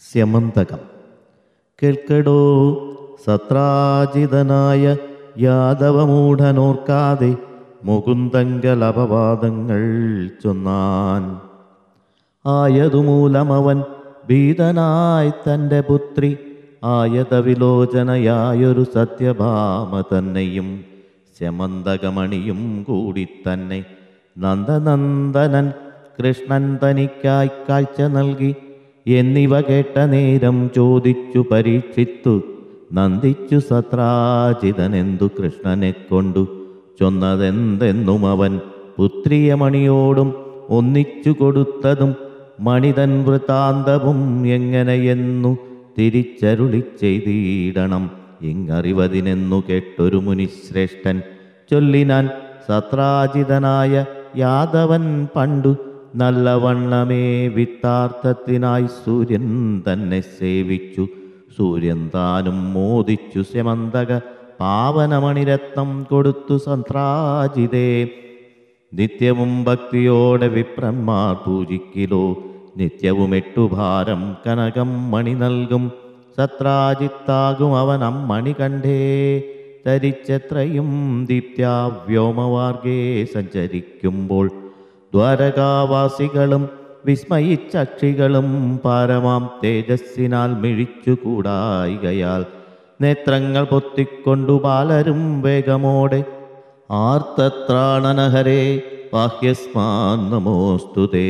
സ്യമന്തകം. കേൾക്കടോ സത്രാജിതനായ യാദവമൂഢനോർക്കാതെ മുകുന്ദങ്കൽ അപവാദങ്ങൾ ചൊന്നാൻ. ആയതുമൂലമവൻ ഭീതനായി തൻ്റെ പുത്രി ആയതവിലോചനയായൊരു സത്യഭാമ തന്നെയും സ്യമന്തകമണിയും കൂടി തന്നെ നന്ദനന്ദനൻ കൃഷ്ണൻ തനിക്കായി കാഴ്ച നൽകി എന്നിവ കേട്ട നേരം ചോദിച്ചു പരീക്ഷിത്തു നന്ദിച്ചു സത്രാജിതനെന്തു കൃഷ്ണനെ കൊണ്ടു ചൊന്നതെന്തെന്നും അവൻ പുത്രിയ മണിയോടും ഒന്നിച്ചു കൊടുത്തതും മണിതൻ വൃത്താന്തവും എങ്ങനെയെന്നു തിരിച്ചരുളി ചെയ്തിടണം. ഇങ്ങറിവതിനെന്നു കേട്ടൊരു മുനിശ്രേഷ്ഠൻ ചൊല്ലിനാൻ. സത്രാജിതനായ യാദവൻ പണ്ടു നല്ലവണ്ണമേ വിത്താർത്ഥത്തിനായി സൂര്യൻ തന്നെ സേവിച്ചു. സൂര്യൻ താനും മോദിച്ചു സ്യമന്തക പാവനമണിരത്നം കൊടുത്തു സത്രാജിതേ. നിത്യവും ഭക്തിയോടെ വിപ്രന്മാർ പൂജിക്കിലോ നിത്യവും 8 ഭാരം കനകം മണി നൽകും. സത്രാജിത്താകും അവൻ അമ്മണി കണ്ടേ ധരിച്ചെത്രയും ദീപ്ത്യാ വ്യോമമാർഗേ സഞ്ചരിക്കുമ്പോൾ ദ്വാരകാവാസികളും വിസ്മയിച്ചക്ഷികളും പാരമാം തേജസ്സിനാൽ മിഴിച്ചുകൂടായികയാൽ നേത്രങ്ങൾ പൊത്തിക്കൊണ്ടു ബാലരും വേഗമോടെ ആർത്തത്രാണനഹരേ പാഹ്യസ്മാൻ നമോസ്തുതേ.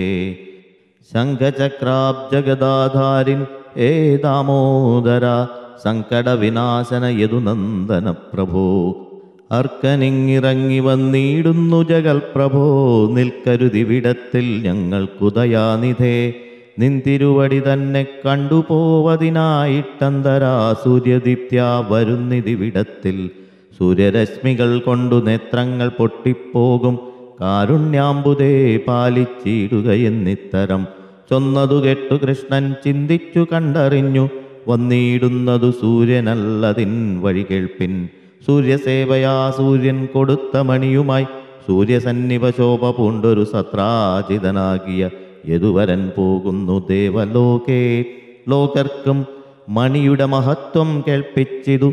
ശംഖചക്രാബ്ജഗദാധാരിൻ ഹേ ദാമോദര സങ്കടവിനാശന യദുനന്ദന പ്രഭോ. അർക്കനിങ്ങിറങ്ങി വന്നിടുന്നു ജഗൽ പ്രഭോ. നിൽക്കരുതിവിടത്തിൽ ഞങ്ങൾക്കുദയാനിധേ. നിന്തിരുവടി തന്നെ കണ്ടുപോവതിനായിട്ടന്തരാ സൂര്യദീപ്ത്യാ വരുന്നിതിവിടത്തിൽ. സൂര്യരശ്മികൾ കൊണ്ടു നേത്രങ്ങൾ പൊട്ടിപ്പോകും. കാരുണ്യാംബുദേ പാലിച്ചിടുകയെന്നിത്തരം ചൊന്നതു കേട്ടു കൃഷ്ണൻ ചിന്തിച്ചു കണ്ടറിഞ്ഞു. വന്നിടുന്നതു സൂര്യനല്ലതിൻ വഴി കേൾപ്പിൻ. സൂര്യസേവയാ സൂര്യൻ കൊടുത്ത മണിയുമായി സൂര്യസന്നിഭ ശോഭ പൂണ്ടൊരു സത്രാജിതനാകിയ യദുവരൻ പോകുന്നു ദേവലോകേ. ലോകർക്കും മണിയുടെ മഹത്വം കേൾപ്പിച്ചിതു.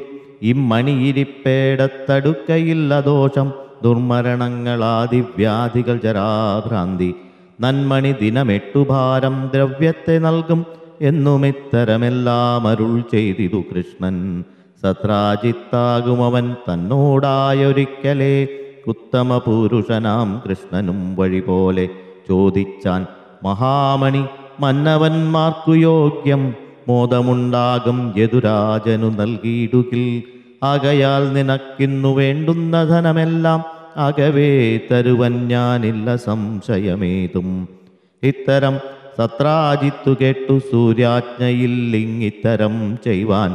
ഇമ്മണിയിരിപ്പേടത്തടുക്കയില്ല ദോഷം ദുർമരണങ്ങളാദിവ്യാധികൾ ജരാഭ്രാന്തി. നന്മണി ദിനം 8 ഭാരം ദ്രവ്യത്തെ നൽകും എന്നുമിത്തരമെല്ലാം അരുൾ ചെയ്തിതു കൃഷ്ണൻ. സത്രാജിത്താകുമവൻ തന്നോടായൊരിക്കലേ ഉത്തമ പുരുഷനാം കൃഷ്ണനും വഴി പോലെ ചോദിച്ചാൻ. മഹാമണി മന്നവന്മാർക്കു യോഗ്യം മോദമുണ്ടാകും യദുരാജനു നൽകിയിടുകിൽ. ആകയാൽ നിനക്കിന്നു വേണ്ടുന്ന ധനമെല്ലാം അകവേ തരുവൻ ഞാനില്ല സംശയമേതും. ഇത്തരം സത്രാജിത്തു കേട്ടു സൂര്യാജ്ഞയില്ലിങ്ങിത്തരം ചെയ്യുവാൻ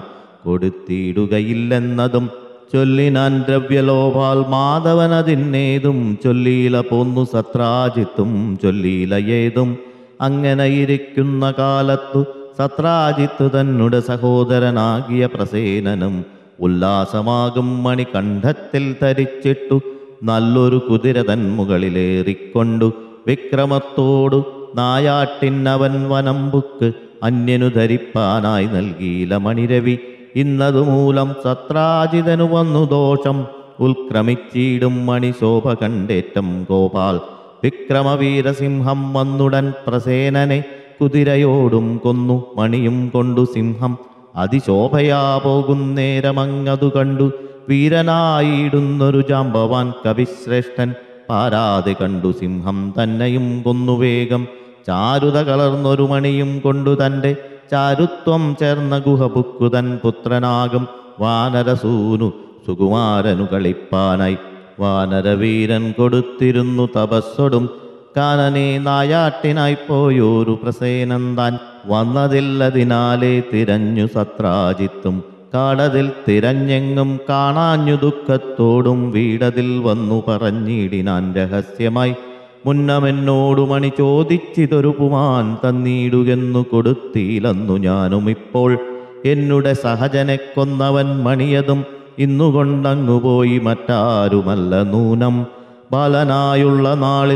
കൊടുത്തിടുകയില്ലെന്നതും ചൊല്ലിനാൻ. ദ്രവ്യലോഭാൽ മാധവനതിന്നേതും ചൊല്ലീല പോന്നു സത്രാജിത്തും ചൊല്ലീല ഏതും. അങ്ങനെ ഇരിക്കുന്ന കാലത്തു സത്രാജിത്തു തന്നുടെ സഹോദരനാകിയ പ്രസേനനും ഉല്ലാസമാകും മണികണ്ഠത്തിൽ ധരിച്ചിട്ടു നല്ലൊരു കുതിര തൻ മുകളിലേറിക്കൊണ്ടു വിക്രമത്തോടു നായാട്ടിനവൻ വനംബുക്ക് അന്യനു ധരിപ്പാനായി നൽകീല മണിരവി. ഇന്നതുമൂലം സത്രാജിതനു വന്നു ദോഷം ഉൽക്രമിച്ചിടും മണിശോഭ കണ്ടേറ്റം ഗോപാൽ. വിക്രമവീരസിംഹം വന്നുടൻ പ്രസേനനെ കുതിരയോടും കൊന്നു. മണിയും കൊണ്ടു സിംഹം അതിശോഭയാ പോകുന്നേരമങ്ങതു കണ്ടു. വീരനായിടുന്നൊരു ജാമ്പവാൻ കവിശ്രേഷ്ഠൻ പാരാതെ കണ്ടു സിംഹം തന്നെയും കൊന്നു വേഗം. ചാരുത കലർന്നൊരു മണിയും കൊണ്ടു തൻ്റെ ചാരുത്വം ചേർന്ന ഗുഹപുക്കുതൻ പുത്രനാകും വാനരസൂനു സുകുമാരനു കളിപ്പാനായി. വാനരവീരൻ കൊടുത്തിരുന്നു തപസ്സൊടും കാനനെ നായാട്ടിനായി പോയോരു പ്രസേനൻ താൻ വന്നതില്ലതിനാലേ തിരഞ്ഞു സത്രാജിത്തും. കാടതിൽ തിരഞ്ഞെങ്ങും കാണാഞ്ഞു ദുഃഖത്തോടും വീടതിൽ വന്നു പറഞ്ഞിടിനാൻ രഹസ്യമായി. മുന്നമെന്നോടു മണി ചോദിച്ചിതൊരു പുമാൻ തന്നിടുകെന്നു കൊടുത്തില്ലെന്നു ഞാനും ഇപ്പോൾ. എന്നുടെ സഹജനെ കൊന്നവൻ മണിയതും ഇന്നുകൊണ്ടങ്ങുപോയി മറ്റാരുമല്ല നൂനം. ബാലനായുള്ള നാളിൽ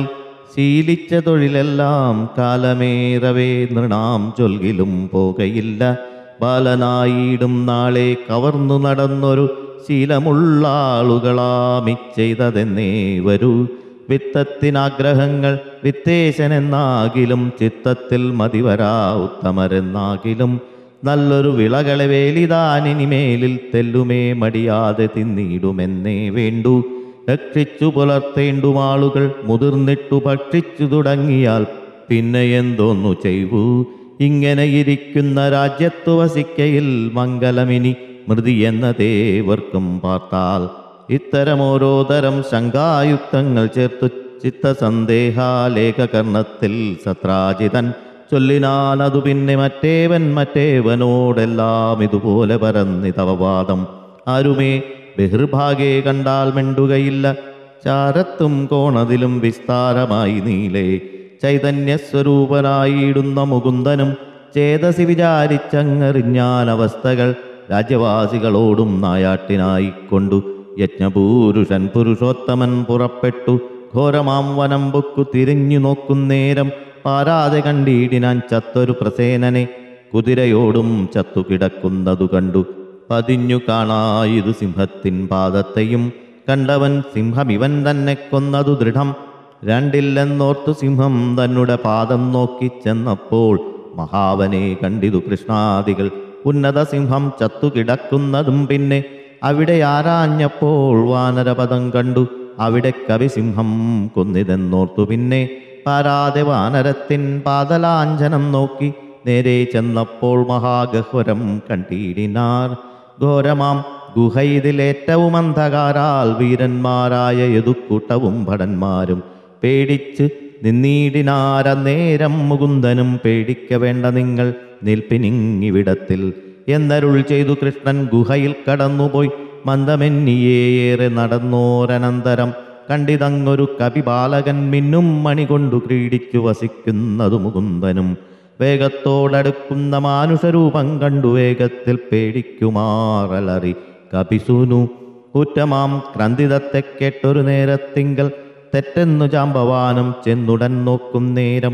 ശീലിച്ച തൊഴിലെല്ലാം കാലമേറവേ നൃണാം ചൊൽകിലും പോകയില്ല. ബാലനായിടും നാളെ കവർന്നു നടന്നൊരു ശീലമുള്ള ആളുകളാമിച്ചെയ്തതെന്നേ വരൂ. വിത്തത്തിനാഗ്രഹങ്ങൾ വിത്തേശനെന്നാകിലും ചിത്തത്തിൽ മതിവരാ ഉത്തമരെന്നാകിലും നല്ലൊരു വിളകളെ വേലിതാനിനിമേലിൽ തെല്ലുമേ മടിയാതെ തിന്നിടുമെന്നേ വേണ്ടു. രക്ഷിച്ചു പുലർത്തേണ്ടുമാളുകൾ മുതിർന്നിട്ടു ഭക്ഷിച്ചു തുടങ്ങിയാൽ പിന്നെ എന്തോന്നു ചെയ്വൂ. ഇങ്ങനെയിരിക്കുന്ന രാജ്യത്തു വസിക്കയിൽ മംഗലമിനി മൃതി എന്നതേവർക്കും പാർത്താൽ. ഇത്തരമോരോ തരം ശങ്കായുക്തങ്ങൾ ചേർത്തു ചിത്തസന്ദേഹാലേഖകർണത്തിൽ സത്രാജിതൻ ചൊല്ലിനാലതു പിന്നെ മറ്റേവനോടെല്ലാം ഇതുപോലെ പരന്നിതവവാദം. ആരുമേ ബഹിർഭാഗേ കണ്ടാൽ മിണ്ടുകയില്ല. ചാരത്തും കോണതിലും വിസ്താരമായി നീലേ ചൈതന്യസ്വരൂപനായിടുന്ന മുകുന്ദനും ചേതസി വിചാരിച്ചങ്ങറിഞ്ഞാൻ അവസ്ഥകൾ രാജ്യവാസികളോടും നായാട്ടിനായിക്കൊണ്ടു യജ്ഞപൂരുഷൻ പുരുഷോത്തമൻ പുറപ്പെട്ടു. ഘോരമാം വനം പൊക്കു തിരിഞ്ഞു നോക്കുന്നേരം പാരാതെ കണ്ടിടിനാൻ ചത്തൊരു പ്രസേനനെ. കുതിരയോടും ചത്തുകിടക്കുന്നതു കണ്ടു പതിഞ്ഞു കാണായിതു സിംഹത്തിൻ പാദത്തെയും. കണ്ടവൻ സിംഹമിവൻ തന്നെ കൊന്നതു ദൃഢം. രണ്ടില്ലെന്നോർത്തു സിംഹം തന്നെ പാദം നോക്കി ചെന്നപ്പോൾ മഹാവനെ കണ്ടിതു കൃഷ്ണാദികൾ. ഉന്നത സിംഹം ചത്തുകിടക്കുന്നതും പിന്നെ അവിടെ ആരാഞ്ഞപ്പോൾ വാനരപദം കണ്ടു. അവിടെ കവിസിംഹം കൊന്നിതെന്നോർത്തു പിന്നെ പാരാതെ വാനരത്തിൻ പാദലാഞ്ചനം നോക്കി നേരെ ചെന്നപ്പോൾ മഹാഗഹ്വരം കണ്ടിടിനാർ. ഘോരമാം ഗുഹയിതിലേറ്റവും അന്ധകാരാൽ വീരന്മാരായ യദുക്കൂട്ടവും ഭടന്മാരും പേടിച്ച് നിന്നീടിനാരന്നേരം മുകുന്ദനും പേടിക്ക വേണ്ട നിങ്ങൾ നിൽപ്പിനിങ്ങിവിടത്തിൽ എന്നരുൾ ചെയ്തു കൃഷ്ണൻ ഗുഹയിൽ കടന്നുപോയി. മന്ദമെന്നിയേറെ നടന്നോരനന്തരം കണ്ടിതങ്ങൊരു കപിബാലകൻ മിന്നും മണി കൊണ്ടു ക്രീഡിച്ചു വസിക്കുന്നതു മുകുന്ദനും. വേഗത്തോടടുക്കുന്ന മാനുഷരൂപം കണ്ടു വേഗത്തിൽ പേടിക്കുമാറലറി കപിസൂനു. കുറ്റമാം ക്രന്തിതത്തെ കേട്ടൊരു നേരത്തിങ്കൽ തെറ്റെന്നു ജാമ്പവാനും ചെന്നുടൻ നോക്കും നേരം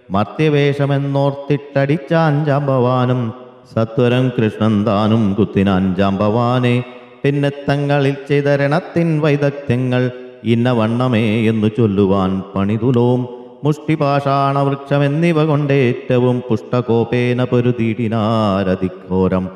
മർത്യവേഷമെന്നോർത്തിട്ടടിച്ചാൻ ജാമ്പവാനും. സത്വരം കൃഷ്ണൻ താനും കുത്തിനാൻ ജാമ്പവാനെ. പിന്നെ തങ്ങളിൽ ചെയ്ത രണത്തിൻ വൈദഗ്ധ്യങ്ങൾ ഇന്ന വണ്ണമേ എന്നു ചൊല്ലുവാൻ പണിതുലോം. മുഷ്ടിപാഷാണ വൃക്ഷമെന്നിവ കൊണ്ടേറ്റവും പുഷ്ടകോപേന പൊരുതിടിനാരതിഘോരം.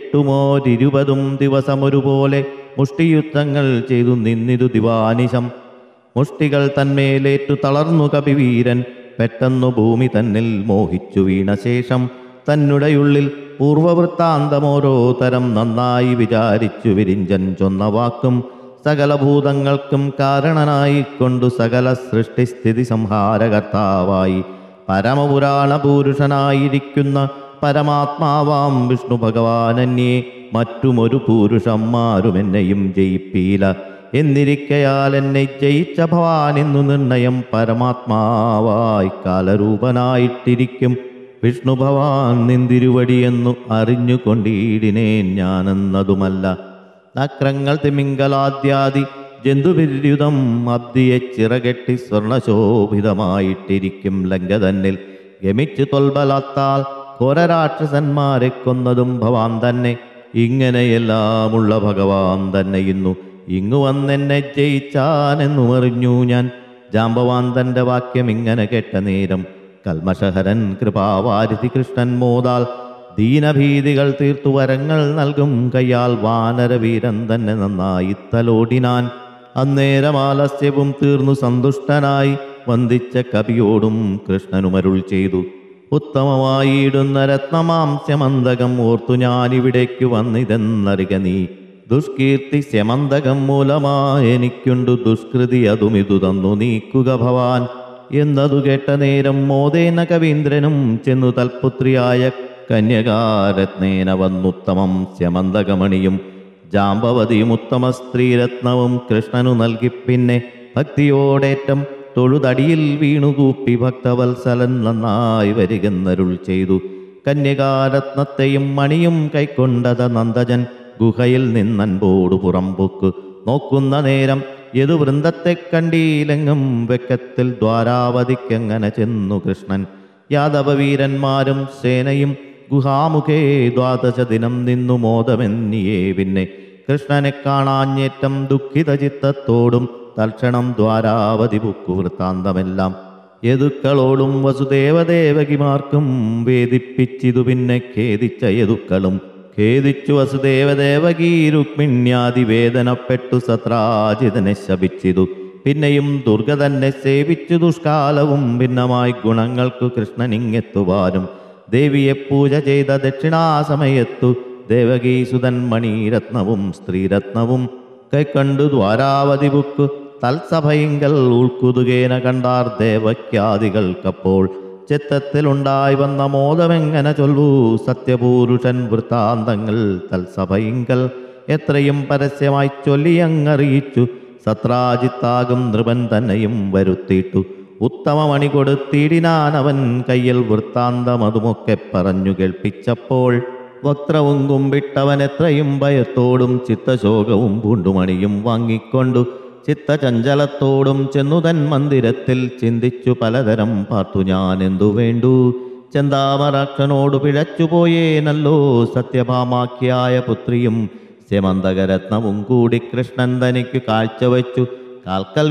8-20 ദിവസമൊരുപോലെ മുഷ്ടിയുദ്ധങ്ങൾ ചെയ്തു നിന്നിതു ദിവാനിശം. മുഷ്ടികൾ തന്മേലേറ്റു തളർന്നു കപിവീരൻ പെട്ടെന്നു ഭൂമി തന്നിൽ മോഹിച്ചു വീണശേഷം തന്നുടയുള്ളിൽ പൂർവവൃത്താന്തമോരോ തരം നന്നായി വിചാരിച്ചു വിരിഞ്ചൻ ചൊന്ന വാക്കും സകല ഭൂതങ്ങൾക്കും കാരണനായിക്കൊണ്ടു സകല സൃഷ്ടിസ്ഥിതി സംഹാരകർത്താവായി പരമപുരാണ പുരുഷനായിരിക്കുന്ന പരമാത്മാവാം വിഷ്ണു ഭഗവാനന്യേ മറ്റുമൊരു പുരുഷന്മാരുമെന്നെയും ജയിപ്പീല എന്നിരിക്കയാൽ എന്നെ ജയിച്ച ഭവാൻ എന്നു നിർണയം പരമാത്മാവായി കാലരൂപനായിട്ടിരിക്കും വിഷ്ണു ഭവാൻ നിന്തിരുവടിയെന്നു അറിഞ്ഞുകൊണ്ടിടിനേൻ ഞാനെന്നതുമല്ല. നക്രങ്ങൾ തിമിംഗലാദ്യാദി ജന്തുവിര്യുതം അബ്ദിയെ ചിറകെട്ടി സ്വർണശോഭിതമായിട്ടിരിക്കും ലങ്ക തന്നിൽ ഗമിച്ചു തൊൽബലത്താൽ ഘോരരാക്ഷസന്മാരെ കൊന്നതും ഭവാൻ തന്നെ. ഇങ്ങനെയെല്ലാമുള്ള ഭഗവാൻ തന്നെ ഇന്നു ഇങ്ങു വന്നെന്നെ ജയിച്ചാനെന്നു അറിഞ്ഞു ഞാൻ. ജാമ്പവാൻ തൻ്റെ വാക്യം ഇങ്ങനെ കേട്ട നേരം കൽമഷഹരൻ കൃപാവാരിധി കൃഷ്ണൻ മോദാൽ ദീനഭീതികൾ തീർത്തു വരങ്ങൾ നൽകും കയ്യാൽ വാനരവീരൻ തന്നെ നന്നായി തലോടിനാൻ. അന്നേരം ആലസ്യവും തീർന്നു സന്തുഷ്ടനായി വന്ദിച്ച കപിയോടും കൃഷ്ണനുമരുൾ ചെയ്തു. ഉത്തമമായിടുന്ന രത്നമാംസ്യമന്തകം ഓർത്തു ഞാനിവിടേക്കു വന്നിതെന്നറിക നീ. ദുഷ്കീർത്തി സ്യമന്തകം മൂലമായെനിക്കുണ്ടു ദുഷ്കൃതി അതുമിതു തന്നു നീക്കുക ഭവാൻ എന്നതു കേട്ട നേരം മോദേന കവീന്ദ്രനും ചെന്നു തൽപുത്രിയായ കന്യകാരത്നേന വന്നുത്തമം സ്യമന്തകമണിയും ജാമ്പവതിയും ഉത്തമ സ്ത്രീരത്നവും കൃഷ്ണനു നൽകി പിന്നെ ഭക്തിയോടേറ്റം തൊഴുതടിയിൽ വീണുകൂപ്പി ഭക്തവത്സലൻ നന്നായി വരികെന്നരുൾ ചെയ്തു. കന്യകാരത്നത്തെയും മണിയും കൈക്കൊണ്ടത നന്ദജൻ ഗുഹയിൽ നിന്നൻപോടു പുറംപൊക്ക് നോക്കുന്ന നേരം യദുവൃന്ദത്തെ കണ്ടീലെങ്ങും വെക്കത്തിൽ ദ്വാരാവതിക്കങ്ങനെ ചെന്നു കൃഷ്ണൻ. യാദവവീരന്മാരും സേനയും ഗുഹാമുഖേ ദ്വാദശ ദിനം നിന്നു മോദമെന്നിയേ. പിന്നെ കൃഷ്ണനെ കാണാഞ്ഞേറ്റം ദുഃഖിത ചിത്തത്തോടും തൽക്ഷണം ദ്വാരാവതി ബുക്കു വൃത്താന്തമെല്ലാം യദുക്കളോടും വസുദേവദേവകിമാർക്കും വേദിപ്പിച്ചിതു. പിന്നെ ഖേദിച്ച യദുക്കളും ഖേദിച്ചു വസുദേവദേവകീ രുക്മിണ്യാദി വേദനപ്പെട്ടു സത്രാജിതനെ ശപിച്ചിതു. പിന്നെയും ദുർഗ തന്നെ സേവിച്ചു ദുഷ്കാലവും ഭിന്നമായി ഗുണങ്ങൾക്കു കൃഷ്ണനിങ്ങെത്തുവാനും ദേവിയെ പൂജ ചെയ്ത ദക്ഷിണാസമയത്തു ദേവകീസുതൻ മണീരത്നവും സ്ത്രീരത്നവും കൈക്കണ്ടു ദ്വാരാവതി ബുക്ക് തൽസഭയിങ്കൽ ഉൾക്കുതുകേന കണ്ടാർ ദേവക്യാദികൾക്കപ്പോൾ. ചിത്തത്തിലുണ്ടായി വന്ന മോദമെങ്ങനെ ചൊല്ലൂ സത്യപൂരുഷൻ വൃത്താന്തങ്ങൾ തൽസഭയിങ്കൽ എത്രയും പരസ്യമായി ചൊല്ലിയങ്ങറിയിച്ചു. സത്രാജിത്താകും നൃപൻ തന്നെയും വരുത്തിയിട്ടു ഉത്തമമണി കൊടുത്തിടിനാനവൻ കയ്യിൽ വൃത്താന്തമതുമൊക്കെ പറഞ്ഞു കേൾപ്പിച്ചപ്പോൾ വക്രവും കുമ്പിട്ടവൻ എത്രയും ഭയത്തോടും ചിത്തശോകവും പൂണ്ടുമണിയും വാങ്ങിക്കൊണ്ടു ചിത്തചഞ്ചലത്തോടും ചെന്നു തൻ മന്ദിരത്തിൽ ചിന്തിച്ചു പലതരം പാർത്തു ഞാൻ എന്തു വേണ്ടു. ചെന്താമരാക്ഷനോട് പിഴച്ചുപോയേനല്ലോ സത്യഭാമാക്കിയായ പുത്രിയും സ്യമന്തകരത്നവും കൂടി കൃഷ്ണൻ തനിക്ക് കാഴ്ചവെച്ചു. കാൽക്കൽ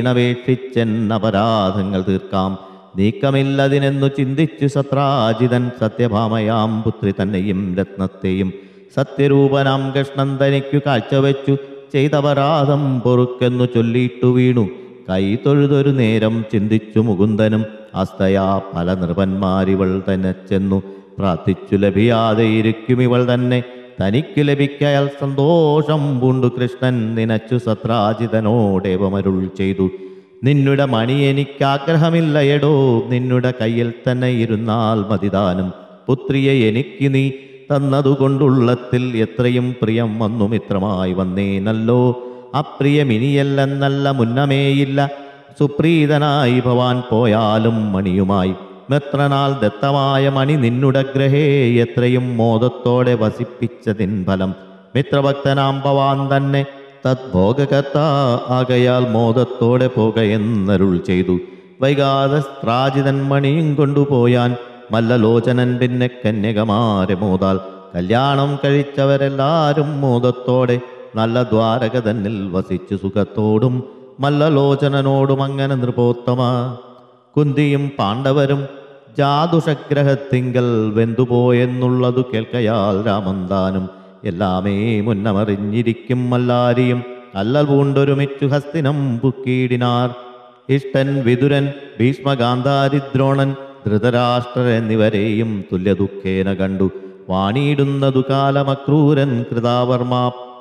വീണപേക്ഷിച്ചെന്നപരാധങ്ങൾ തീർക്കാം നീക്കമില്ലതിനെന്നു ചിന്തിച്ചു സത്രാജിതൻ സത്യഭാമയാം പുത്രി തന്നെയും രത്നത്തെയും സത്യരൂപനാം കൃഷ്ണൻ തനിക്കു കാഴ്ചവെച്ചു. ചെയ്തപരാധം പൊറുക്കെന്നു ചൊല്ലിയിട്ടു വീണു കൈ തൊഴുതൊരു നേരം ചിന്തിച്ചു മുകുന്ദനും. അസ്തയാ പല നൃപന്മാരിവൾ തന്നെ ചെന്നു പ്രാർത്ഥിച്ചു ലഭിയാതെ ഇരിക്കും ഇവൾ തന്നെ തനിക്ക് ലഭിക്കയാൽ സന്തോഷം പൂണ്ടു കൃഷ്ണൻ നിനച്ചു സത്രാജിതനോടേവമരുൾ ചെയ്തു. നിന്നുടെ മണി എനിക്കാഗ്രഹമില്ലയടോ നിന്നുടെ കയ്യിൽ തന്നെ ഇരുന്നാൽ മതിദാനം. പുത്രിയെ എനിക്ക് നീ തന്നതുകൊണ്ടുള്ളത്തിൽ എത്രയും പ്രിയം വന്നു മിത്രമായി വന്നേനല്ലോ. അപ്രിയമിനിയല്ലെന്നല്ല മുന്നമേയില്ല സുപ്രീതനായി ഭവാൻ പോയാലും മണിയുമായി. മിത്രനാൽ ദത്തമായ മണി നിന്നുടെ ഗ്രഹേ എത്രയും മോദത്തോടെ വസിപ്പിച്ചതിൻ ഫലം. മിത്രഭക്തനാം ഭവാൻ തന്നെ തദ്ഭോഗകർത്ത ആകയാൽ മോദത്തോടെ പോകയെന്നരുൾ ചെയ്തു. വൈകാതെ സ്ത്രാജിതൻ മണിയും കൊണ്ടുപോയാൻ മല്ലലോചനൻ പിന്നെ കന്യകമാരെ മോദാൽ. കല്യാണം കഴിച്ചവരെല്ലാരും മോദത്തോടെ നല്ല ദ്വാരക തന്നിൽ വസിച്ചു സുഖത്തോടും മല്ലലോചനനോടും അങ്ങനെ നൃപോത്തമ. കുന്തിയും പാണ്ഡവരും ജാതുഷഗ്രഹത്തിങ്കൽ വെന്തുപോയെന്നുള്ളതു കേൾക്കയാൽ രാമന്താനും എല്ലാമേ മുന്നമറിഞ്ഞിരിക്കും മല്ലാരിയും അല്ലൽ പൂണ്ടൊരുമിച്ചു ഹസ്തിനം പുക്കീടിനാർ. ഇഷ്ടൻ വിതുരൻ ഭീഷ്മഗാന്ധാരിദ്രോണൻ ധൃതരാഷ്ട്രർ എന്നിവരെയും തുല്യദുഃഖേന കണ്ടു വാണിയിടുന്നതു കാലമക്രൂരൻ കൃതാവർമ്മ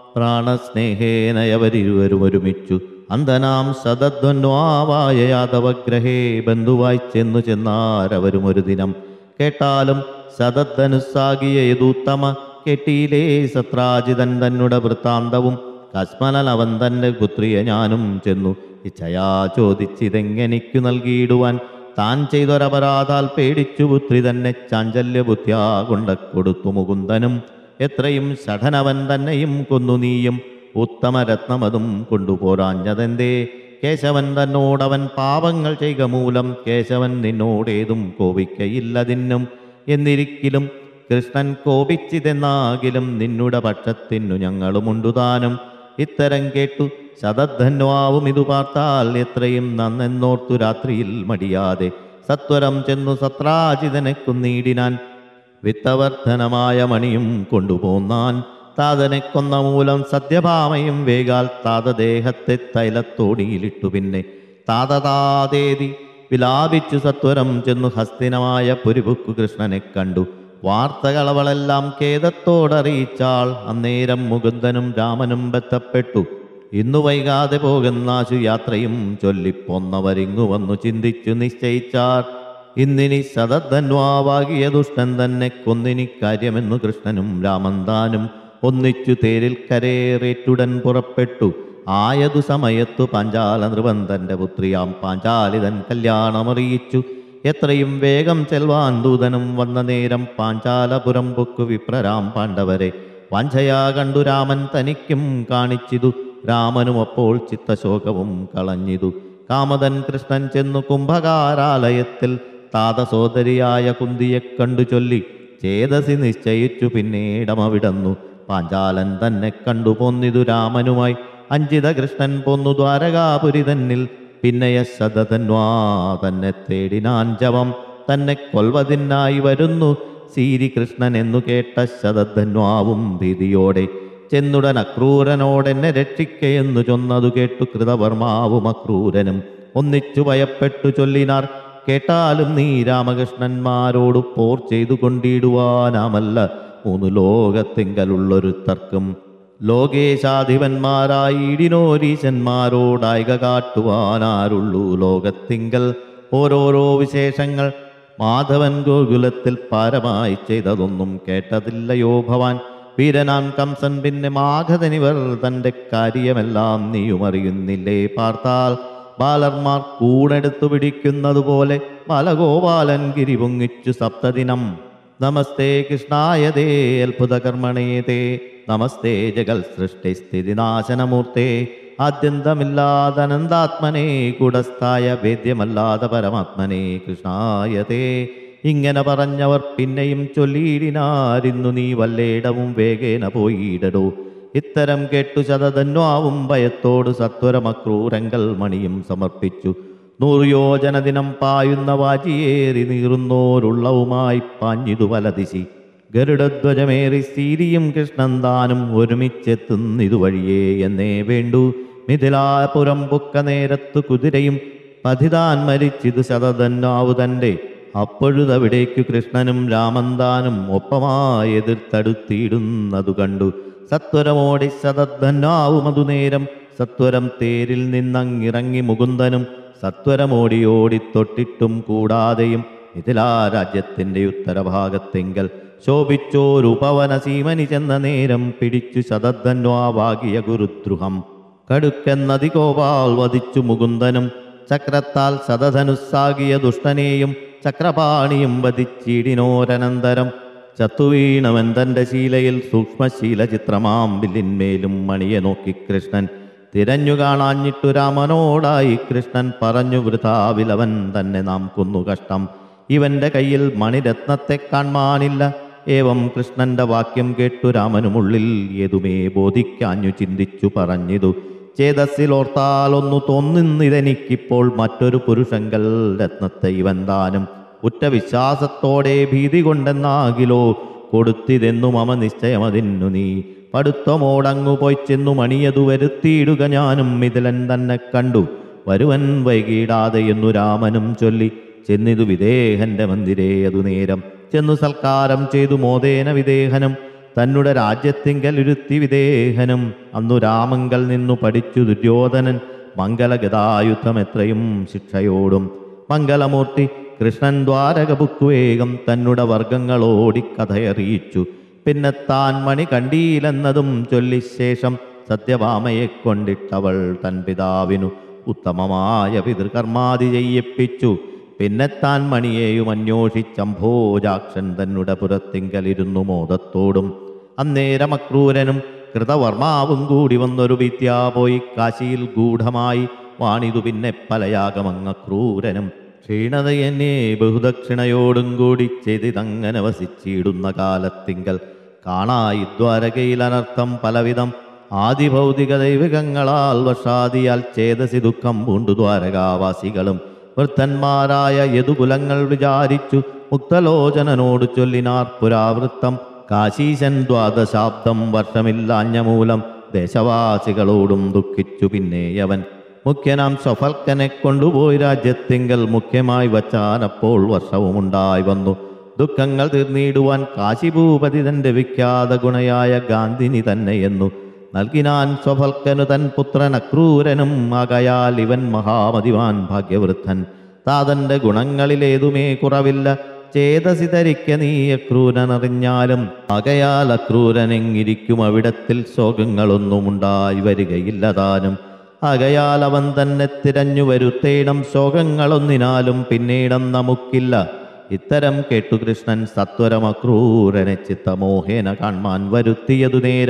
പ്രാണസ്നേഹേനയവരിരുവരും ഒരുമിച്ചു. അന്ധനാം സദധ്വന്വാവായ യാദവഗ്രഹേ ബന്ധുവായി ചെന്നു ചെന്നാരവരും ഒരു ദിനം. കേട്ടാലും സദദ്ധനുസാകിയ യദൂത്തമ കെട്ടിയിലേ സത്രാജിതൻ തന്നുടെ വൃത്താന്തവും. കസ്മലൻ അവൻ തൻ്റെ പുത്രിയെ ഞാനും ചെന്നു ഇച്ഛയാ ചോദിച്ചിതെങ്ങനിക്കു നൽകിയിടുവാൻ. താൻ ചെയ്തൊരപരാധാൽ പേടിച്ചു പുത്രി തന്നെ ചാഞ്ചല്യബുദ്ധ്യാ കൊണ്ട കൊടുത്തു മുകുന്ദനും. എത്രയും ഷഠനവൻ തന്നെയും കൊന്നു നീയും ഉത്തമരത്നമതും കൊണ്ടുപോരാഞ്ഞതെന്തേ. കേശവൻ തന്നോടവൻ പാപങ്ങൾ ചെയ്ക മൂലം കേശവൻ നിന്നോടേതും കോപിക്കയില്ലതിന്നും. എന്നിരിക്കലും കൃഷ്ണൻ കോപിച്ചിതെന്നാകിലും നിന്നുടെ പക്ഷത്തിനു ഞങ്ങളുമുണ്ടുതാനും. ഇത്തരം കേട്ടു ശതധന്വാവും ഇതു പാർത്താൽ എത്രയും നന്നെന്നോർത്തു രാത്രിയിൽ മടിയാതെ സത്വരം ചെന്നു സത്രാജിതനെ കുന്നീടിനാൻ. വിത്തവർദ്ധനമായ മണിയും കൊണ്ടുപോന്നാൻ. താതനെ കൊന്ന മൂലം സത്യഭാമയും വേഗാൽ താതദേഹത്തെ തൈലത്തോടിയിലിട്ടു. പിന്നെ താതതാതേതി വിലാപിച്ചു സത്വരം ചെന്നു ഹസ്തിനമായ പുരിപുക്കു കൃഷ്ണനെ കണ്ടു. വാർത്തകളവളെല്ലാം ഖേദത്തോടറിയിച്ചാൾ. അന്നേരം മുകുന്ദനും രാമനും ബന്ധപ്പെട്ടു. ഇന്നു വൈകാതെ പോകുന്നാശു യാത്രയും ചൊല്ലിപ്പോന്നവരിങ്ങു വന്നു ചിന്തിച്ചു നിശ്ചയിച്ചാർ. ഇന്നിനി സതധന്വാവാകിയ ദുഷ്ടൻ തന്നെ കൊന്നിനി കാര്യമെന്നു കൃഷ്ണനും രാമന്താനും ഒന്നിച്ചു തേരിൽ കരേറേറ്റുടൻ പുറപ്പെട്ടു. ആയതു സമയത്തു പാഞ്ചാല നൃപന്തന്റെ പുത്രിയാം പാഞ്ചാലിതൻ കല്യാണമറിയിച്ചു. എത്രയും വേഗം ചെൽവാൻ ദൂതനും വന്ന നേരം പാഞ്ചാലപുരം പൊക്കു വിപ്രരാം പാണ്ഡവരെ വാഞ്ചയാ കണ്ടു രാമൻ തനിക്കും കാണിച്ചിതു. രാമനും അപ്പോൾ ചിത്തശോകവും കളഞ്ഞിതു. കാമതൻ കൃഷ്ണൻ ചെന്നു കുംഭകാരാലയത്തിൽ താതസോദരിയായ കുന്തിയെ കണ്ടു ചൊല്ലി ചേതസി നിശ്ചയിച്ചു പിന്നീടമവിടന്നു. പാഞ്ചാലൻ തന്നെ കണ്ടു പോന്നിതു രാമനുമായി. അഞ്ചിത കൃഷ്ണൻ പോന്നു ദ്വാരകാപുരി തന്നിൽ. പിന്നെയ ശതധന്വാ തന്നെ തേടിനാൻ ജവം തന്നെ കൊൽവതിനായി വരുന്നു ശ്രീകൃഷ്ണൻ എന്നു കേട്ട ശതധന്വാവും ഭീതിയോടെ ചെന്നുടൻ അക്രൂരനോടെന്നെ രക്ഷിക്കയെന്നു ചൊന്നതു കേട്ടു കൃതവർമാവും അക്രൂരനും ഒന്നിച്ചു ഭയപ്പെട്ടു ചൊല്ലിനാർ, കേട്ടാലും നീ രാമകൃഷ്ണന്മാരോടു പോർ ചെയ്തു കൊണ്ടിടുവാനാമല്ല മൂന്നു ലോകത്തിങ്കലുള്ളൊരു തർക്കം. ലോകേശാധിപന്മാരായിടിനോരീശന്മാരോടായിക കാട്ടുവാനാരുള്ളൂ ലോകത്തിങ്കൽ ഓരോരോ വിശേഷങ്ങൾ. മാധവൻ ഗോകുലത്തിൽ പാരമായി ചെയ്തതൊന്നും കേട്ടതില്ലയോ ഭവാൻ. വീരനാം കംസൻ പിന്നെ മാഘതനിവർ തൻ്റെ കാര്യമെല്ലാം നീയുമറിയുന്നില്ലേ. പാർത്താൽ ബാലന്മാർ കൂടെടുത്തു പിടിക്കുന്നതുപോലെ ബാലഗോപാലൻ ഗിരി പൊങ്ങിച്ചു സപ്തദിനം. നമസ്തേ കൃഷ്ണായ തേ അത്ഭുതകർമ്മണേ തേ നമസ്തേ ജഗൽ സൃഷ്ടിസ്ഥിതിനാശനമൂർത്തേ. ആദ്യന്തമില്ലാതനന്താത്മനേ കൂടസ്ഥായ വേദ്യമല്ലാതെ പരമാത്മനേ കൃഷ്ണായ തേ. ഇങ്ങനെ പറഞ്ഞവർ പിന്നെയും ചൊല്ലിയിടിനാരിന്നു നീ വല്ലേടവും വേഗേന പോയിടടോ. ഇത്തരം കേട്ടു ശതധന്വാവും ഭയത്തോട് സത്വരമക്രൂരങ്കൽ മണിയും സമർപ്പിച്ചു. 100 യോജന ദിനം പായുന്ന വാജിയേറി നീറുന്നോരുള്ളവുമായി പാഞ്ഞിതു വലദിശി. ഗരുഡധ്വജമേറി സീരിയും കൃഷ്ണൻ താനും ഒരുമിച്ചെത്തുന്നിതുവഴിയേ എന്നേ വേണ്ടു. മിഥിലാപുരം പുക്ക നേരത്തു കുതിരയും പതിതാൻ മരിച്ചിതു ശതധന്വാവു തൻ്റെ. അപ്പോഴുതവിടേക്കു കൃഷ്ണനും രാമന്താനും ഒപ്പമായി എതിർത്തടുത്തിയിടുന്നതു കണ്ടു. സത്വരമോടി ശതധന്വാവും അതുനേരം സത്വരം തേരിൽ നിന്നങ്ങിറങ്ങി മുകുന്ദനും സത്വരമോടിയോടി തൊട്ടിട്ടും കൂടാതെയും മിഥിലാരാജ്യത്തിൻ്റെ ഉത്തരഭാഗത്തെങ്കൽ ശോഭിച്ചോരുപവന സീമനി ചെന്ന നേരം പിടിച്ചു ശതധന്വാവാകിയ ഗുരുദ്രുഹം. കടുക്കെന്നതികോപാൽ വധിച്ചു മുകുന്ദനും ചക്രത്താൽ ശതധനുസ്സാകിയ ദുഷ്ടനെയും ചക്രപാണിയും വധിച്ചിടിനോരനന്തരം. ചത്തുവീണവൻ തൻ്റെ ശീലയിൽ സൂക്ഷ്മശീല ചിത്രമാം വില്ലിന്മേലും മണിയെ നോക്കി കൃഷ്ണൻ തിരഞ്ഞു കാണാഞ്ഞിട്ടു രാമനോടായി കൃഷ്ണൻ പറഞ്ഞു, വൃഥാവിലവൻ തന്നെ നാം കൊന്നു കഷ്ടം. ഇവൻ്റെ കയ്യിൽ മണിരത്നത്തെ കാൺമാനില്ല. ഏവം കൃഷ്ണന്റെ വാക്യം കേട്ടു രാമനുമുള്ളിൽ ഏതുമേ ബോധിക്കാഞ്ഞു ചിന്തിച്ചു പറഞ്ഞിതു. ചേതസ്സിലോർത്താലൊന്നു തോന്നുന്നിതെനിക്കിപ്പോൾ മറ്റൊരു പുരുഷങ്കൽ രത്നത്തെ ഇവൻ താനും ഉറ്റ വിശ്വാസത്തോടെ ഭീതി കൊണ്ടെന്നാകിലോ കൊടുത്തിതെന്നു മമ നിശ്ചയമതിന്നു നീ. പടുത്തമോടങ്ങു പോയി ചെന്നു മണിയതു വരുത്തിയിടുക ഞാനും മിഥിലൻ തന്നെ കണ്ടു വരുവൻ വൈകിടാതെ എന്നു രാമനും ചൊല്ലി ചെന്നിതു വിദേഹന്റെ മന്ദിരേ. അതു നേരം ചെന്നു സൽക്കാരം ചെയ്തു മോദേന വിദേഹനും തന്നുടെ രാജ്യത്തിങ്കലിരുത്തി വിദേഹനും. അന്നു രാമങ്കൽ നിന്നു പഠിച്ചു ദുര്യോധനൻ മംഗലഗതായുദ്ധം എത്രയും ശിക്ഷയോടും. മംഗലമൂർത്തി കൃഷ്ണൻ ദ്വാരക പുക്കുവേഗം തന്നുടെ വർഗങ്ങളോടി കഥയറിയിച്ചു. പിന്നെ താൻ മണി കണ്ടീലെന്നതും ചൊല്ലിശേഷം സത്യഭാമയെ കൊണ്ടിട്ടവൾ തൻ പിതാവിനു ഉത്തമമായ പിതൃകർമാതി ചെയ്യിപ്പിച്ചു. പിന്നെ താൻ മണിയെയും അന്വേഷിച്ചംഭോജാക്ഷൻ തന്നുടെ പുറത്തിങ്കലിരുന്നു മോദത്തോടും. അന്നേരം അക്രൂരനും കൃതവർമാവും കൂടി വന്നൊരു വിദ്യ പോയി കാശിയിൽ ഗൂഢമായി വാണിതു. പിന്നെ പലയാഗമങ്ങക്രൂരനും ക്ഷീണതയെന്നെ ബഹുദക്ഷിണയോടും കൂടി ചെയ്തിതങ്ങനെ വസിച്ചിടുന്ന കാലത്തിങ്കൽ കാണായി ദ്വാരകയിൽ അനർത്ഥം പലവിധം. ആദിഭൗതിക ദൈവികങ്ങളാൽ വർഷാദിയാൽ ചേതസി ദുഃഖം പൂണ്ടു ദ്വാരകാവാസികളും. വൃദ്ധന്മാരായ യദുകുലങ്ങൾ വിചാരിച്ചു മുക്തലോചനനോട് ചൊല്ലിനാർ പുരാവൃത്തം. കാശീശൻ 12 വർഷമില്ലാഞ്ഞ മൂലം ദേശവാസികളോടും ദുഃഖിച്ചു. പിന്നെയവൻ മുഖ്യനാം സ്വഫൽക്കനെ കൊണ്ടുപോയി രാജ്യത്തിങ്കൽ മുഖ്യമായി വച്ചാനപ്പോൾ വർഷവുമുണ്ടായി വന്നു. ദുഃഖങ്ങൾ തീർന്നിടുവാൻ കാശിഭൂപതി തൻ്റെ വിഖ്യാത ഗുണയായ ഗാന്ധിനി തന്നെയെന്നു നൽകിനാൻ സ്വഫൽക്കനു തൻ പുത്രൻ അക്രൂരനും. ആകയാൽ ഇവൻ മഹാമതിവാൻ ഭാഗ്യവൃദ്ധൻ. താതൻ്റെ ഗുണങ്ങളിലേതുമേ കുറവില്ല. ചേതസി ധരിക്ക നീ അക്രൂരനറിഞ്ഞാലും. ആകയാൽ അക്രൂരനെങ്ങിരിക്കും അവിടത്തിൽ ശോകങ്ങളൊന്നും ഉണ്ടായി വരികയില്ല താനും. ആകയാൽ അവൻ തന്നെ തിരഞ്ഞു വരുത്തേണം ശോകങ്ങളൊന്നിനാലും പിന്നീടം നമുക്കില്ല. ഇത്തരം കേട്ടു കൃഷ്ണൻ സത്വരം അക്രൂരനെ ചിത്തമോഹേന കാൺമാൻ വരുത്തിയതു നേരം.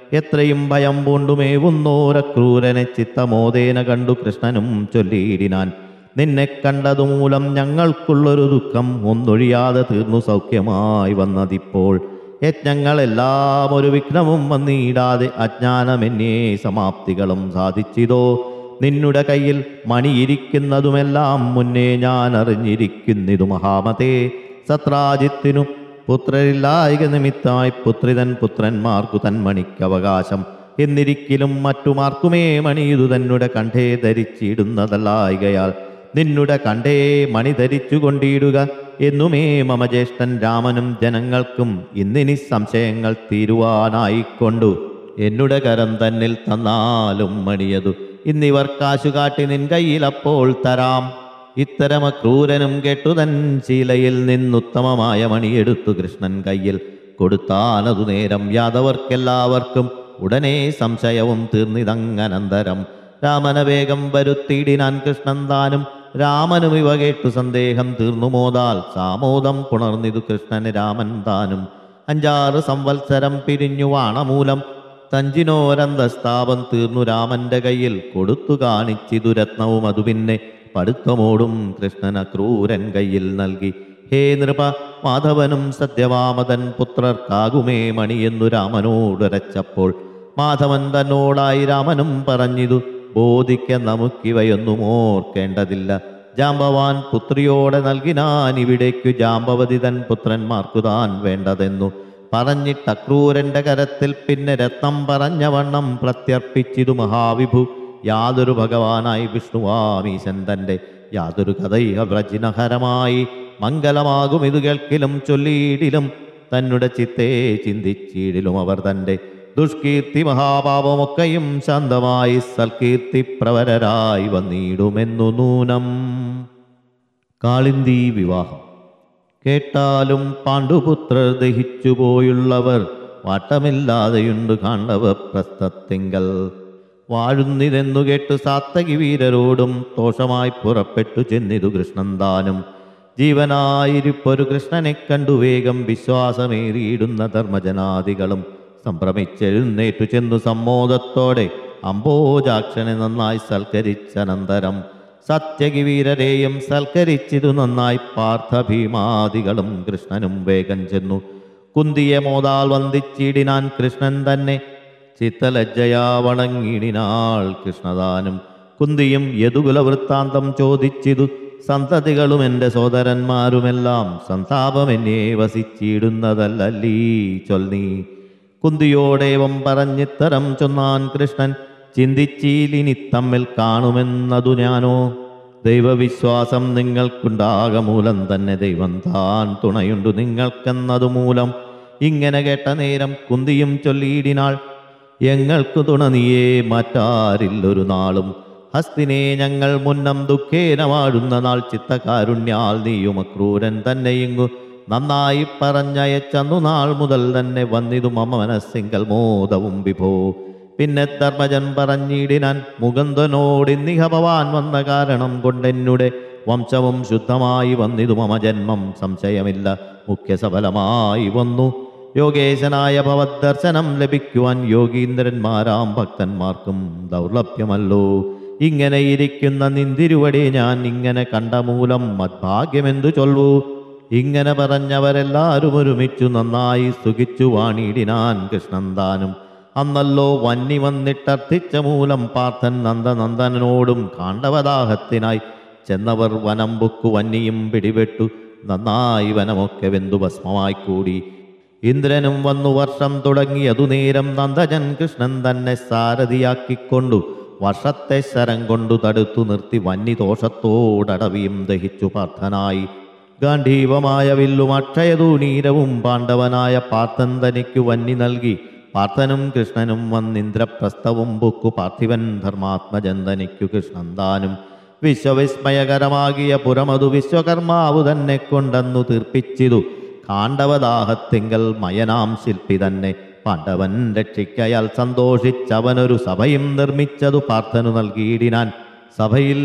എത്രയും ഭയം പൂണ്ടുമേവുന്നോരക്രൂരനെ ചിത്തമോദേന കണ്ടു കൃഷ്ണനും ചൊല്ലിയിടിനാൻ. നിന്നെ കണ്ടതുമൂലം ഞങ്ങൾക്കുള്ളൊരു ദുഃഖം ഒന്നൊഴിയാതെ തീർന്നു സൗഖ്യമായി വന്നതിപ്പോൾ. യജ്ഞങ്ങളെല്ലാം ഒരു വിഘ്നവും വന്നിടാതെ അജ്ഞാനമെന്നേ സമാപ്തികളും സാധിച്ചിതോ. നിന്നുടെ കയ്യിൽ മണിയിരിക്കുന്നതുമെല്ലാം മുന്നേ ഞാൻ അറിഞ്ഞിരിക്കുന്നിതു മഹാമതേ. സത്രാജിത്തിനു പുത്രരില്ലായിക നിമിത്തമായി പുത്രിതൻ പുത്രന്മാർക്കു തന്മണിക്കവകാശം എന്നിരിക്കലും മറ്റുമാർക്കുമേ മണിയിതു തന്നെ കണ്ഠേ ധരിച്ചിടുന്നതല്ലായികയാൽ നിന്നുടെ കണ്ഠേ മണി ധരിച്ചു കൊണ്ടിടുക എന്നുമേ മമ ജ്യേഷ്ഠൻ രാമനും ജനങ്ങൾക്കും ഇന്നിനി സംശയങ്ങൾ തീരുവാനായിക്കൊണ്ടു എന്നുടെ കരം തന്നിൽ തന്നാലും മണിയതു ഇന്നിവർ കാശുകാട്ടി നിൻ കയ്യിലപ്പോൾ തരാം. ഇത്തരമക്രൂരനും കെട്ടുതൻ ശീലയിൽ നിന്നുത്തമമായ മണിയെടുത്തു കൃഷ്ണൻ കയ്യിൽ കൊടുത്താനതു നേരം യാദവർക്കെല്ലാവർക്കും ഉടനെ സംശയവും തീർന്നിതങ്ങനന്തരം. രാമന വേഗം വരുത്തിയിടിനാൻ കൃഷ്ണൻ താനും. രാമനും ഇവ കേട്ടു സന്ദേഹം തീർന്നു മോദാൽ സാമോദം പുണർന്നിതു കൃഷ്ണന് രാമൻ താനും. 5-6 സംവത്സരം പിരിഞ്ഞു വാണമൂലം തഞ്ചിനോരന്തസ്ഥാപം തീർന്നു രാമന്റെ കയ്യിൽ കൊടുത്തു കാണിച്ചിതു രത്നവും അതു പിന്നെ പടുത്തമോടും കൃഷ്ണൻ അക്രൂരൻ കയ്യിൽ നൽകി. ഹേ നൃപ, മാധവനും സത്യവാമതൻ പുത്രർക്കാകുമേ മണിയെന്നു രാമനോടുരച്ചപ്പോൾ മാധവൻ തന്നോടായി രാമനും പറഞ്ഞിതു, ബോധിക്ക നമുക്കിവയൊന്നും ഓർക്കേണ്ടതില്ല. ജാമ്പവാൻ പുത്രിയോടെ നൽകിനാൻ ഇവിടേക്കു ജാമ്പവതി തൻ പുത്രന്മാർക്കു താൻ വേണ്ടതെന്നു പറഞ്ഞിട്ടക്രൂരന്റെ കരത്തിൽ പിന്നെ രത്നം പറഞ്ഞ വണ്ണം പ്രത്യർപ്പിച്ചിതു മഹാവിഭു. യാതൊരു ഭഗവാനായി വിഷ്ണുവാമീശൻ തൻ്റെ യാതൊരു കഥൈക വ്രജിനഹരമായി മംഗലമാകും ഇത് കേൾക്കിലും ചൊല്ലിയിടിലും തന്നുടെ ചിത്തേ ചിന്തിച്ചിടിലും അവർ തൻ്റെ ദുഷ്കീർത്തി മഹാപാപമൊക്കെയും ശാന്തമായി സൽകീർത്തി പ്രവരരായി വന്നിടുമെന്നു നൂനം. കാളിന്തി വിവാഹം കേട്ടാലും പാണ്ഡുപുത്രർ ദഹിച്ചുപോയുള്ളവർ വാട്ടമില്ലാതെയുണ്ട് കാണ്ഡവ പ്രസ്ഥത്തിങ്കൽ. വാഴുന്നിതെന്നു കേട്ടു സാത്തകി വീരരോടും ദോഷമായി പുറപ്പെട്ടു ചെന്നിതു കൃഷ്ണൻ താനും. ജീവനായിരിപ്പൊരു കൃഷ്ണനെ കണ്ടു വേഗം വിശ്വാസമേറിയിടുന്ന ധർമ്മജനാദികളും സംഭ്രമിച്ചെഴുന്നേറ്റു ചെന്നു സമ്മോദത്തോടെ അംബോജാക്ഷനെ നന്നായി സൽക്കരിച്ചനന്തരം സത്യകിവീരരെയും സൽക്കരിച്ചിതു നന്നായി പാർത്ഥഭീമാദികളും കൃഷ്ണനും വേഗം ചെന്നു. കുന്തിയെ മോദാൽ വന്ദിച്ചിടിനാൻ കൃഷ്ണൻ തന്നെ ചിത്തലജ്ജയാ വണങ്ങിടിനാൾ കൃഷ്ണദാനും. കുന്തിയും യദുകുല വൃത്താന്തം ചോദിച്ചിതു, സന്തതികളും എൻ്റെ സോദരന്മാരുമെല്ലാം സന്താപമെന്നേ വസിച്ചിടുന്നതല്ലീ ചൊല്ലി. കുന്തിയോടേവം പറഞ്ഞിത്തരം ചൊന്നാൻ കൃഷ്ണൻ, ചിന്തിച്ചീലിനി തമ്മിൽ കാണുമെന്നതു ഞാനോ. ദൈവവിശ്വാസം നിങ്ങൾക്കുണ്ടാകമൂലം തന്നെ ദൈവം താൻ തുണയുണ്ടു നിങ്ങൾക്കെന്നതു മൂലം. ഇങ്ങനെ കേട്ട നേരം കുന്തിയും ചൊല്ലിയിടിനാൾ, ഞങ്ങൾക്കു തുണ നീയേ മാറ്റാറില്ലൊരു നാളും. ഹസ്തിനെ ഞങ്ങൾ മുന്നം ദുഃഖേന വാഴുന്ന നാൾ ചിത്തകാരുണ്യാൽ നീയും അക്രൂരൻ തന്നെ ഇങ്ങു നന്നായി പറഞ്ഞയച്ചന്നു നാൾ മുതൽ തന്നെ വന്നിതു മമ മനസ്സിങ്കൽ മോദവും വിഭോ. പിന്നെ ധർമ്മജൻ പറഞ്ഞിടിനാൻ മുകുന്ദനോടിന്നിഹ ഭവാൻ വന്ന കാരണം കൊണ്ടെന്നുടെ വംശവും ശുദ്ധമായി വന്നിതു മമ ജന്മം സംശയമില്ല മുഖ്യസഫലമായി വന്നു. യോഗേശനായ ഭവദർശനം ലഭിക്കുവാൻ യോഗീന്ദ്രന്മാരാം ഭക്തന്മാർക്കും ദൗർലഭ്യമല്ലോ. ഇങ്ങനെ ഇരിക്കുന്ന നിന്തിരുവടി ഞാൻ ഇങ്ങനെ കണ്ട മൂലം മദ്ഭാഗ്യമെന്തു ചൊല്ലൂ. ഇങ്ങനെ പറഞ്ഞവരെല്ലാവരും ഒരുമിച്ചു നന്നായി സുഖിച്ചു വാണിടിനാൻ കൃഷ്ണൻ താനും. അന്നല്ലോ വന്നി വന്നിട്ടർത്ഥിച്ച മൂലം പാർത്ഥൻ നന്ദനന്ദനോടും കാണ്ഡവദാഹത്തിനായി ചെന്നവർ വനം ബുക്കു വന്നിയും പിടിപെട്ടു നന്നായി വനമൊക്കെ വെന്തു ഭസ്മമായി കൂടി. ഇന്ദ്രനും വന്നു വർഷം തുടങ്ങിയതു നേരം നന്ദജൻ കൃഷ്ണൻ തന്നെ സാരഥിയാക്കിക്കൊണ്ടു വർഷത്തെ ശരം കൊണ്ടു തടുത്തു നിർത്തി വന്നി ദോഷത്തോടടവിയും ദഹിച്ചു പാർത്ഥനായി. ഗാന്ധീവമായ വില്ലും അക്ഷയതൂണീരവും പാണ്ഡവനായ പാർത്ഥൻ തനിക്കു വന്നി നൽകി. പാർത്ഥനും കൃഷ്ണനും വന്നിന്ദ്രപ്രസ്ഥവും ബുക്കു പാർത്ഥിവൻ ധർമാത്മജൻ തനിക്കു കൃഷ്ണൻ താനും. വിശ്വവിസ്മയകരമാകിയ പുരമതു വിശ്വകർമാവു തന്നെ കൊണ്ടെന്നു തീർപ്പിച്ചിതു. കാണ്ഡവദാഹത്തിങ്കൽ മയനാം ശില്പി തന്നെ പാണ്ഡവൻ രക്ഷിക്കയാൽ സന്തോഷിച്ചവനൊരു സഭയും നിർമ്മിച്ചതു പാർത്ഥനു നൽകിയിടിനാൻ. സഭയിൽ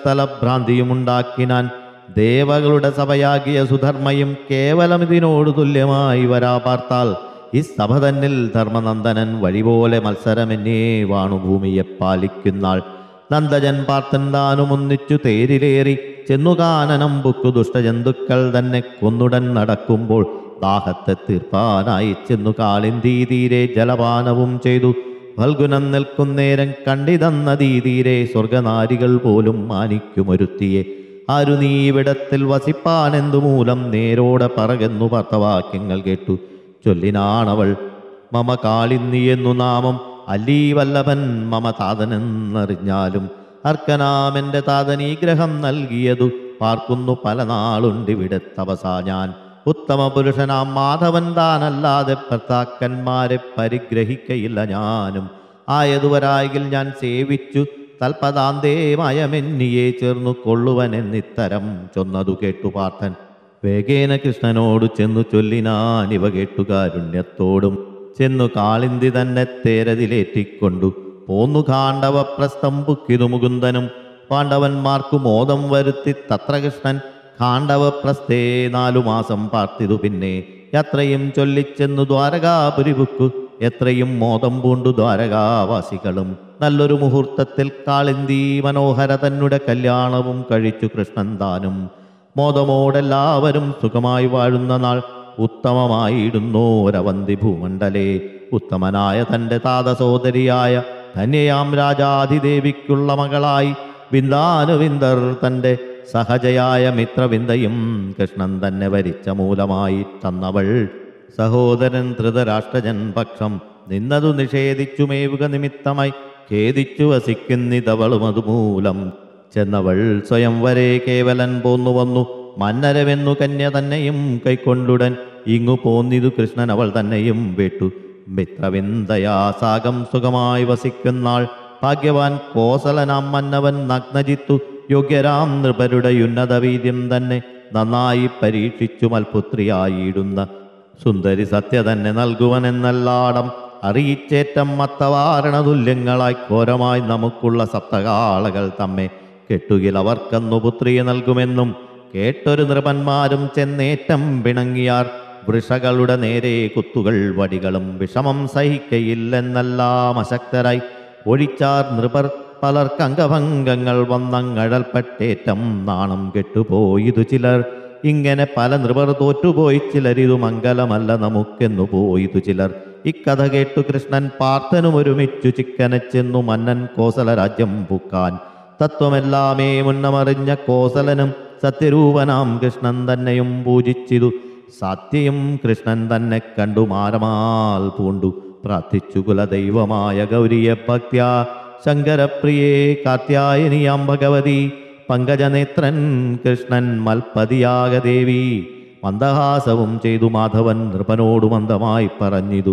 ജലസ്ഥലഭ്രാന്തിയുമുണ്ടാക്കിനാൻ. ദേവകളുടെ സഭയാകിയ സുധർമ്മയും കേവലം ഇതിനോട് തുല്യമായി വരാ പാർത്താൽ ഈ സഭ തന്നിൽ ധർമ്മനന്ദനൻ വഴിപോലെ മത്സരമെന്നേ വാണുഭൂമിയെ പാലിക്കുന്നാൾ. നന്ദജൻ പാർത്തൻ താനും ഒന്നിച്ചു തേരിലേറി ചെന്നു കാനനം ബുക്കു ദുഷ്ടജന്തുക്കൾ തന്നെ കൊന്നുടൻ നടക്കുമ്പോൾ ദാഹത്തെ തീർപ്പാനായി ചെന്നു കാളിന്തി തീരെ ജലപാനവും ചെയ്തു. ഫൽഗുനം നിൽക്കുന്നേരം കണ്ടിതന്ന തീരെ സ്വർഗനാരികൾ പോലും മാനിക്കുമൊരുത്തിയെ. ആരു നീ ഇവിടത്തിൽ വസിപ്പാനെന്തു മൂലം നേരോടെ പറകെന്നു ഭർത്തവാക്യങ്ങൾ കേട്ടു. ചൊല്ലിനാണവൾ മമ കാളിന്നി എന്നു നാമം, അല്ലീ വല്ലഭൻ മമ താതനെന്നറിഞ്ഞാലും അർക്കനാമെൻ്റെ താതനീ ഗ്രഹം നൽകിയതു പാർക്കുന്നു പല നാളുണ്ടിവിടെ തപസാ ഞാൻ. ഉത്തമ പുരുഷനാം മാധവൻ താനല്ലാതെ ഭർത്താക്കന്മാരെ പരിഗ്രഹിക്കയില്ല ഞാനും. ആയതുവരായിൽ ഞാൻ സേവിച്ചു തൽപദാന്തേമയമെന്നിയെ ചേർന്നു കൊള്ളുവനെന്നിത്തരം ചൊന്നതു കേട്ടു പാർത്ഥൻ. വേഗേന കൃഷ്ണനോടു ചെന്നു ചൊല്ലിനാനിവ കേട്ടു കാരുണ്യത്തോടും. ചെന്നു കാളിന്തി തന്നെ തേരതിലേറ്റിക്കൊണ്ടു പോന്നു കാണ്ഡവ പ്രസ്ഥം പുക്കിതു മുകുന്ദനും. പാണ്ഡവന്മാർക്കു മോദം വരുത്തി തത്ര കൃഷ്ണൻ കാണ്ഡവപ്രസ്ഥേ 4 മാസം പാർത്തിതു. പിന്നെ യാത്രയും ചൊല്ലിച്ചെന്നു ദ്വാരകാപുരി ബുക്കു എത്രയും മോദം പൂണ്ടു ദ്വാരകാവാസികളും. നല്ലൊരു മുഹൂർത്തത്തിൽ കാളിന്തി മനോഹര തന്നെ കല്യാണവും കഴിച്ചു കൃഷ്ണൻ താനും. മോദമോടെല്ലാവരും സുഖമായി വാഴുന്ന നാൾ ഉത്തമമായിടുന്നോരവന്തി ഭൂമണ്ഡലേ. ഉത്തമനായ തൻ്റെ താതസോദരിയായ ധന്യയാം രാജാധിദേവിക്കുള്ള മകളായി വിന്ദാനുവിന്ദർ തൻ്റെ സഹജയായ മിത്രവിന്ദയും കൃഷ്ണൻ തന്നെ വരിച്ച മൂലമായി തന്നവൾ. സഹോദരൻ ധൃതരാഷ്ട്രജൻ പക്ഷം നിന്നതു നിഷേധിച്ചു മേവുക നിമിത്തമായി ഖേദിച്ചു വസിക്കുന്നിതവളും അതുമൂലം. ചെന്നവൾ സ്വയം വരെ കേവലൻ പോന്നു വന്നു മന്നരവെന്നു കന്യ തന്നെയും കൈക്കൊണ്ടുടൻ ഇങ്ങു പോന്നിതു കൃഷ്ണൻ അവൾ തന്നെയും വേട്ടു. മിത്രവിന്ദയാസാകം സുഖമായി വസിക്കുന്നാൾ ഭാഗ്യവാൻ കോസലനാം മന്നവൻ നഗ്നജിത്തു. യോഗ്യരാം നൃപരുടെ ഉന്നത വീര്യം തന്നെ നന്നായി പരീക്ഷിച്ചു മൽപുത്രിയായിടുന്ന സുന്ദരി സത്യ തന്നെ നൽകുവനെന്നല്ലാടം അറിയിച്ചേറ്റം മത്തവാരണതുല്യങ്ങളായി ഘോരമായി നമുക്കുള്ള സപ്തകാളകൾ തമ്മെ കെട്ടുകിലവർക്കന്നു പുത്രിയെ നൽകുമെന്നും കേട്ടൊരു നൃപന്മാരും ചെന്നേറ്റം പിണങ്ങിയാർ. വൃഷകളുടെ നേരെ കുത്തുകൾ വടികളും വിഷമം സഹിക്കയില്ലെന്നെല്ലാം അശക്തരായി ഒഴിച്ചാർ നൃപർ. പലർക്കംഗഭംഗങ്ങൾ വന്നങ്ങഴൽപ്പെട്ടേറ്റം നാണം കെട്ടുപോയിതു ചിലർ. ഇങ്ങനെ പല നൃപർ തോറ്റുപോയി ചിലരിതു മംഗലമല്ല നമുക്കെന്നു പോയിതു ചിലർ. ഇക്കഥ കേട്ടു കൃഷ്ണൻ പാർത്ഥനും ഒരുമിച്ചു ചിക്കനെ ചെന്നു മന്നൻ കോസല രാജ്യം പൂക്കാൻ. തത്വമെല്ലാമേ മുന്നമറിഞ്ഞ കോസലനും സത്യരൂപനാം കൃഷ്ണൻ തന്നെയും പൂജിച്ചിതു. സത്യയും കൃഷ്ണൻ തന്നെ കണ്ടു മാരമാൽ പൂണ്ടു പ്രാർത്ഥിച്ചു കുലദൈവമായ ഗൗരിയെ ഭക്ത്യാ. ശങ്കരപ്രിയേ കാർത്യായനിയാം ഭഗവതി പങ്കജനേത്രൻ കൃഷ്ണൻ മൽപതിയാകദേവി. മന്ദഹാസവും ചെയ്തു മാധവൻ നൃപനോടു മന്ദമായി പറഞ്ഞിതു.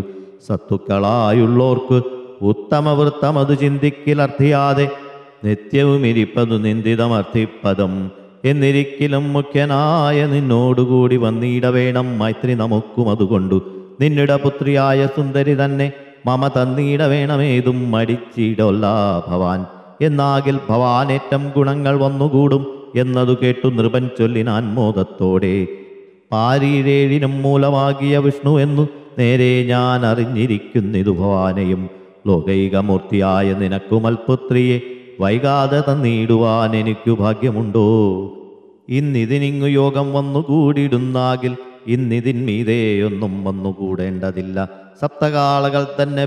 സത്തുക്കളായുള്ളോർക്ക് ഉത്തമവൃത്തമതു ചിന്തിക്കിലർത്ഥിയാതെ നിത്യവും ഇരിപ്പതു നിന്ദിതമർത്ഥിപ്പദം. എന്നിരിക്കലും മുഖ്യനായ നിന്നോടുകൂടി വന്നിടവേണം മൈത്രി നമുക്കും അതുകൊണ്ടു. നിന്നിട പുത്രിയായ സുന്ദരി തന്നെ മമ തന്നിടവേണമേതും മടിച്ചിടൊല്ല ഭവാൻ. എന്നാകിൽ ഭവാനേറ്റം ഗുണങ്ങൾ വന്നുകൂടും എന്നതു കേട്ടു നൃപൻ ചൊല്ലിനാൻ മോദത്തോടെ. പാരീരേഴിനും മൂലമാകിയ വിഷ്ണു എന്നു നേരെ ഞാൻ അറിഞ്ഞിരിക്കുന്നിതു ഭവാനെയും. ലോകൈകമൂർത്തിയായ നിനക്കു മൽപുത്രിയെ വൈകാതെ തന്നിടുവാൻ എനിക്കു ഭാഗ്യമുണ്ടോ? ഇന്നിതിനിങ്ങു യോഗം വന്നുകൂടിയിടുന്നാകിൽ ഇന്നിതിന്മീതേയൊന്നും വന്നുകൂടേണ്ടതില്ല. സപ്തകാളകൾ തന്നെ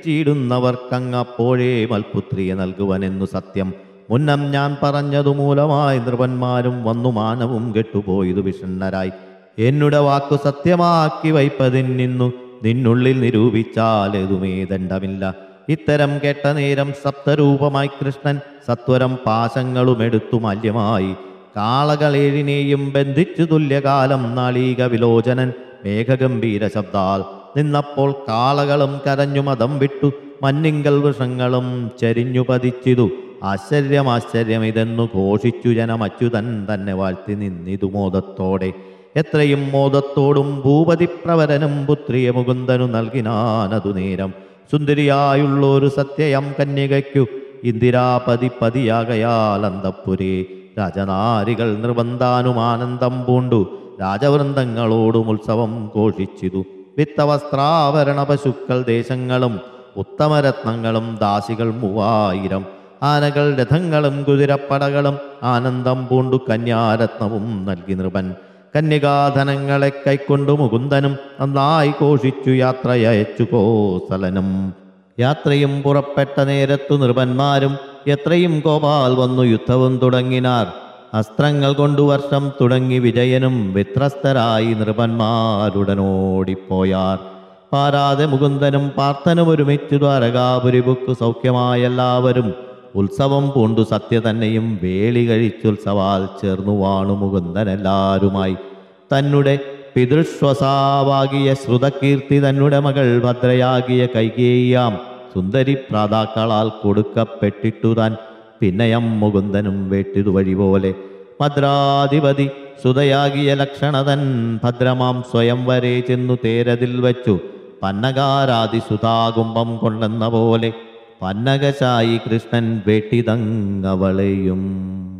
ബന്ധിച്ചിടുന്നവർക്കങ്ങപ്പോഴേ മൽപുത്രിയെ നൽകുവനെന്നു സത്യം. മുന്നം ഞാൻ പറഞ്ഞതു മൂലമായി നൃപന്മാരും വന്നു മാനവും കെട്ടുപോയതു വിഷണ്ണരായി. എന്നുടെ വാക്കു സത്യമാക്കി വയ്പതിന്നു നിന്നുള്ളിൽ നിരൂപിച്ചാലേതുമേ ദണ്ഡമില്ല. ഇത്തരം കേട്ട നേരം സപ്തരൂപമായി കൃഷ്ണൻ സത്വരം പാശങ്ങളുമെടുത്തു മാല്യമായി കാളകളേഴിനെയും ബന്ധിച്ചു തുല്യകാലം നാളീക വിലോചനൻ മേഘഗംഭീര ശബ്ദാൽ നിന്നപ്പോൾ കാളകളും കരഞ്ഞു മതം വിട്ടു മഞ്ഞിങ്കൽ വൃഷങ്ങളും ചരിഞ്ഞു പതിച്ചിതു. ആശ്ചര്യമാശ്ചര്യമിതെന്നു ഘോഷിച്ചു ജനമച്യുതൻ തന്നെ വാഴ്ത്തി നിന്നിതു മോദത്തോടെ. എത്രയും മോദത്തോടും ഭൂപതിപ്രവരനും പുത്രിയെ മുകുന്ദനു നൽകിനാനതു നേരം. സുന്ദരിയായുള്ളൊരു സത്യയം കന്യകയ്ക്കു ഇന്ദിരാപതി പതിയാകയാൽ അന്തപ്പുരേ. രാജനാരികൾ നിർബന്ധാനുമാനന്ദം പൂണ്ടു രാജവൃന്ദങ്ങളോടും ഉത്സവം ഘോഷിച്ചിതു. വിത്തവസ്ത്രാഭരണ പശുക്കൾ ദേശങ്ങളും ഉത്തമരത്നങ്ങളും ദാസികൾ 3000 ആനകൾ രഥങ്ങളും കുതിരപ്പടകളും ആനന്ദം പൂണ്ടു കന്യാരത്നവും നൽകി നൃപൻ. കന്യകാധനങ്ങളെ കൈക്കൊണ്ടു മുകുന്ദനും നന്നായി ഘോഷിച്ചു യാത്രയച്ചു കോസലനും. യാത്രയും പുറപ്പെട്ട നേരത്തു നൃപന്മാരും എത്രയും കോപാൽ വന്നു യുദ്ധവും തുടങ്ങിനാർ. അസ്ത്രങ്ങൾ കൊണ്ടു വർഷം തുടങ്ങി വിജയനും വിത്രസ്തരായി നൃപന്മാരുടനോടിപ്പോയാർ. പാരാതെ മുകുന്ദനും പാർത്ഥനും ഒരുമിച്ചു ദ്വാരകാപുരിപുക്കു സൗഖ്യമായെല്ലാവരും ഉത്സവം പൂണ്ടു സത്യ തന്നെയും വേളി കഴിച്ചുത്സവാൽ ചേർന്നു വാണു മുകുന്ദനെല്ലാരുമായി. തന്നെ പിതൃശ്വസാവാകിയ ശ്രുതകീർത്തി തന്നെ മകൾ ഭദ്രയാകിയ കൈകേയിയാം സുന്ദരി പ്രാതാക്കളാൽ കൊടുക്കപ്പെട്ടിട്ടു താൻ പിന്നയം മുകുന്ദനും വേട്ടിതു വഴി പോലെ. ഭദ്രാധിപതി സുതയാകിയ ലക്ഷണതൻ ഭദ്രമാം സ്വയം വരെ ചെന്നു തേരതിൽ വച്ചു പന്നകാരാതി സുതാകുംഭം കൊണ്ടെന്ന പോലെ പന്നകശായി കൃഷ്ണൻ വേട്ടിതങ്ങവളെയും.